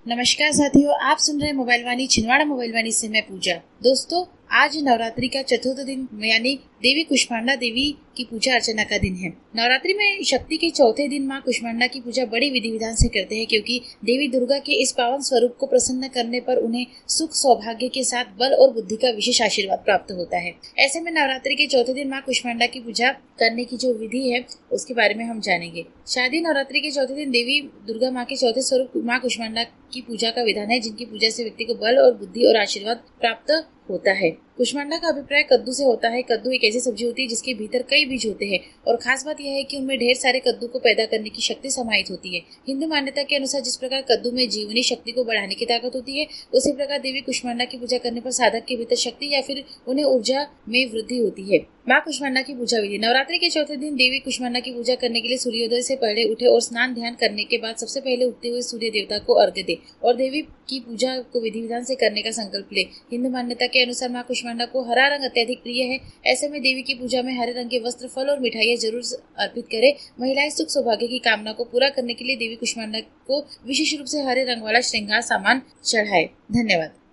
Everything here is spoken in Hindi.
नमस्कार साथियों, आप सुन रहे हैं मोबाइल वाणी छिंदवाड़ा मोबाइल वाणी से मैं पूजा। दोस्तों, आज नवरात्रि का चतुर्थ दिन यानी देवी कुष्मांडा देवी की पूजा अर्चना का दिन है। नवरात्रि में शक्ति के चौथे दिन माँ कुष्मांडा की पूजा बड़ी विधि विधान से करते हैं, क्योंकि देवी दुर्गा के इस पावन स्वरूप को प्रसन्न करने पर उन्हें सुख सौभाग्य के साथ बल और बुद्धि का विशेष आशीर्वाद प्राप्त होता है। ऐसे में नवरात्रि के चौथे दिन माँ कुष्मांडा की पूजा करने की जो विधि है उसके बारे में हम जानेंगे। शारदीय नवरात्रि के चौथे दिन देवी दुर्गा माँ के चौथे स्वरूप माँ कुष्मांडा की पूजा का विधान है, जिनकी पूजा से व्यक्ति को बल और बुद्धि और आशीर्वाद प्राप्त होता है। कुष्मांडा का अभिप्राय कद्दू से होता है। कद्दू एक ऐसी सब्जी होती है जिसके भीतर कई बीज होते हैं और खास बात यह है कि उनमें ढेर सारे कद्दू को पैदा करने की शक्ति समाहित होती है। हिंदू मान्यता के अनुसार जिस प्रकार कद्दू में जीवनी शक्ति को बढ़ाने की ताकत होती है, उसी प्रकार देवी कुष्मांडा की पूजा करने पर साधक के भीतर शक्ति या फिर उन्हें ऊर्जा में वृद्धि होती है। माँ कुष्मांडा की पूजा विधि। नवरात्रि के चौथे दिन देवी कुष्मांडा की पूजा करने के लिए सूर्योदय से पहले उठे और स्नान ध्यान करने के बाद सबसे पहले उगते हुए सूर्य देवता को अर्घ्य दे और देवी की पूजा को विधि विधान से करने का संकल्प ले। हिंदू मान्यता के अनुसार माँ कुष्मांडा को हरा रंग अत्यधिक प्रिय है। ऐसे में देवी की पूजा में हरे रंग के वस्त्र, फल और मिठाइयाँ जरूर अर्पित करें। महिलाएं सुख सौभाग्य की कामना को पूरा करने के लिए देवी कुष्मांडा को विशेष रूप से हरे रंग वाला श्रृंगार सामान चढ़ाए। धन्यवाद।